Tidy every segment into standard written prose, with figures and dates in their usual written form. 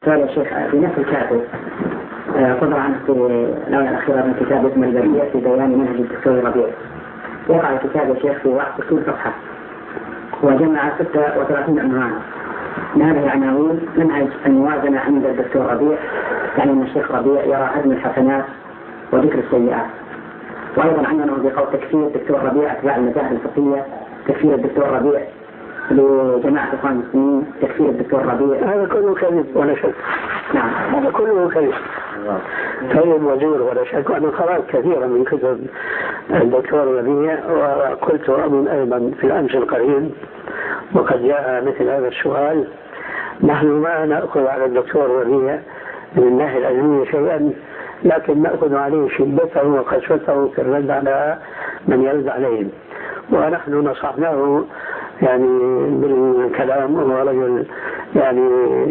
قال يا شيخ في نفس الكاتب صدر عنه في الآونة الأخيرة من كتاب اسمه البرية في بيان منهج الدكتور ربيع. يقع الكتاب يا شيخ في 61 صفحة وجمع 36 عنوان. من هذه العناوين منهج الموازنة عند الدكتور ربيع، يعني أن الشيخ ربيع يرى عدم الحسنات وذكر السيئات. وأيضا عنوانه بقول تكفير الدكتور ربيع أتباع المذاهب الفقهية، تكفير الدكتور ربيع لجماعة إخوان المسلمين، تكفير الدكتور ربيع. هذا كله كذب ولا شك. نعم هذا كله كذب. كذب وزور ولا شك. وأنا قرأت كثيرا من كتب الدكتور ربيع وقلت أظن أيضا في الأمس القريب وقد جاء مثل هذا السؤال. نحن ما نأخذ على الدكتور ربيع من الناحية العلمية شيئا، لكن نأخذ عليه شدته وقسوته في الرد على من يرد عليهم. ونحن نصحناه يعني بالكلام، وهو رجل يعني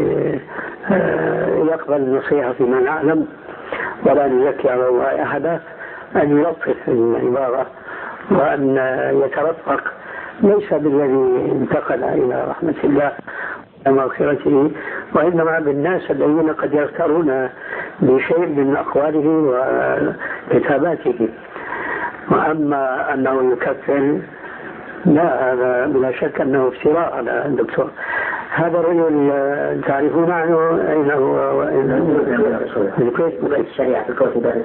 يقبل النصيحة فيما نعلم ولا نزكي على الله أحدا، أن يلطف العبارة وأن يترفق، ليس بالذي انتقل إلى رحمة الله ومغفرته، وإنما بالناس الذين قد يغترون بشيء من أقواله وكتاباته. وأما أنه يكفر، لا، هذا بلا شك أنه افتراء على الدكتور. هذا الرجل تعرفون عنه أين هو؟ في الكويت الشريعة في الكويت درس.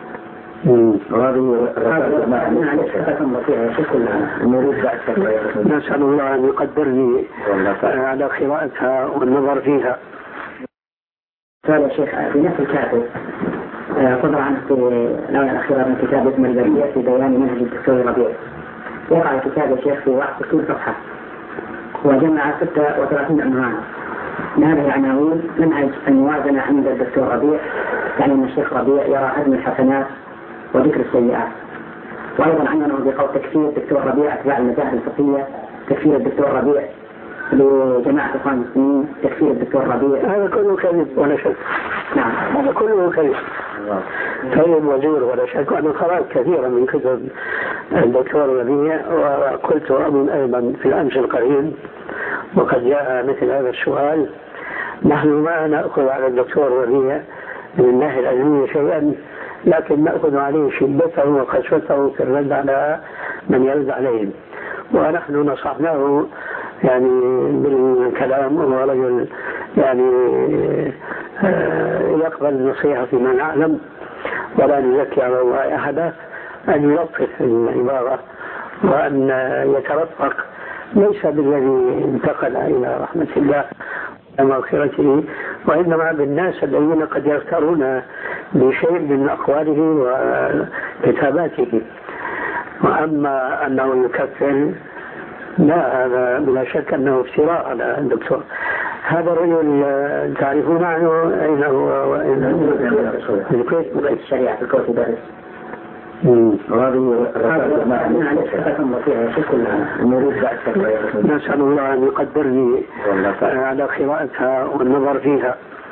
نسأل الله أن يقدرني على قراءتها والنظر فيها. قال يا شيخ في نفس الكاتب صدر عنه في الآونة الأخيرة من كتاب اسمه البرية في بيان منهج الدكتور ربيع. يقع الكتاب يا شيخ في 61 صفحة وجمع 36 عنوان. من هذه العناوين منهج الموازنة عند الدكتور ربيع، يعني أن الشيخ ربيع يرى عدم الحسنات وذكر السيئات. وأيضا عنوانه بقول تكفير الدكتور ربيع أتباع المذاهب الفقهية، تكفير الدكتور ربيع لجماعة إخوان المسلمين، تكفير الدكتور ربيع. هذا كله كذب ولا شك. نعم هذا كله كذب. كذب وزور ولا شك. وأنا قرأت كثيرا من كتب الدكتور ربيع وقلت أظن أيضا في الأمس القريب وقد جاء مثل هذا السؤال. نحن ما نأخذ على الدكتور ربيع من الناحية العلمية شيئا، لكن نأخذ عليه شدته وقسوته في الرد على من يرد عليهم. ونحن نصحناه يعني بالكلام، وهو رجل يعني يقبل النصيحة فيما نعلم ولا نزكي على الله أحدا، أن يلطف العبارة وأن يترفق، ليس بالذي انتقل إلى رحمة الله ومغفرته، وإنما بالناس الذين قد يغترون بشيء من أقواله وكتاباته. وأما أنه يكفر، لا، هذا بلا شك أنه افتراء على الدكتور. هذا الرجل تعرفون عنه أين هو؟ في الكويت الشريعة في الكويت درس. نسأل الله أن يقدرني على قراءتها والنظر فيها.